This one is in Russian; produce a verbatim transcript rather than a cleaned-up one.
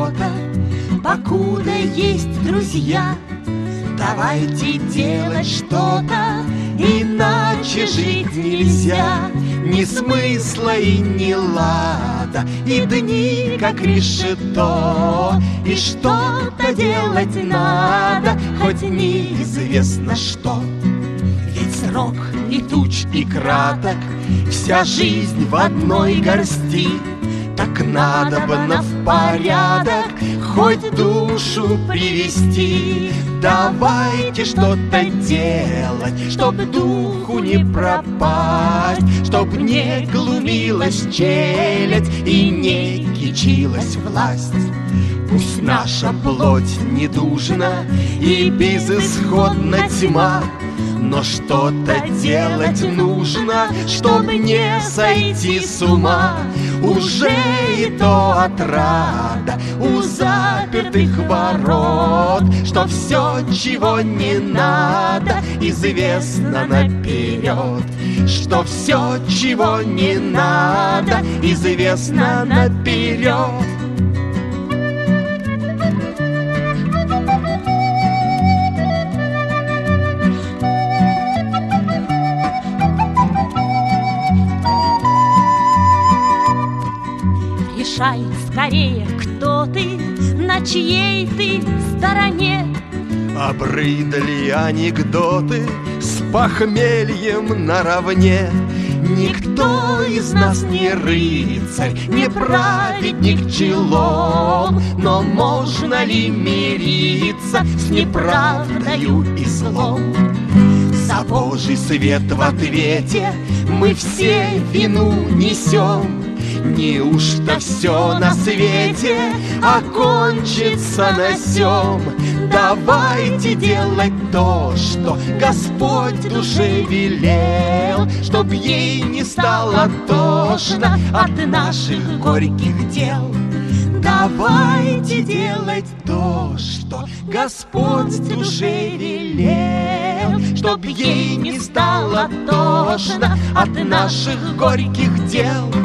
что-то, покуда есть друзья. Давайте делать что-то, иначе жить нельзя. Ни смысла и ни лада, и дни как решето. И что-то делать надо, хоть неизвестно что. Ведь срок летуч и краток, вся жизнь в одной горсти. Так надобно в порядок хоть душу привести. Давайте что-то делать, чтоб духу не пропасть, чтоб не глумилась челядь и не кичилась власть. Пусть наша плоть недужна и безысходна тьма, но что-то делать нужно, чтоб не сойти с ума. Уже и то отрада у запертых ворот, что все, чего не надо, известно наперед. Что все, чего не надо, известно наперед. Решай скорее, кто ты, на чьей ты стороне. Обрыдали анекдоты с похмельем наравне. Никто из нас не рыцарь, не праведник челом, но можно ли мириться с неправдою и злом? За Божий свет в ответе мы все вину несем. Неужто все на свете окончится на сём? Давайте делать то, что Господь душе велел, чтоб ей не стало тошно от наших горьких дел. Давайте делать то, что Господь душе велел, чтоб ей не стало тошно от наших горьких дел.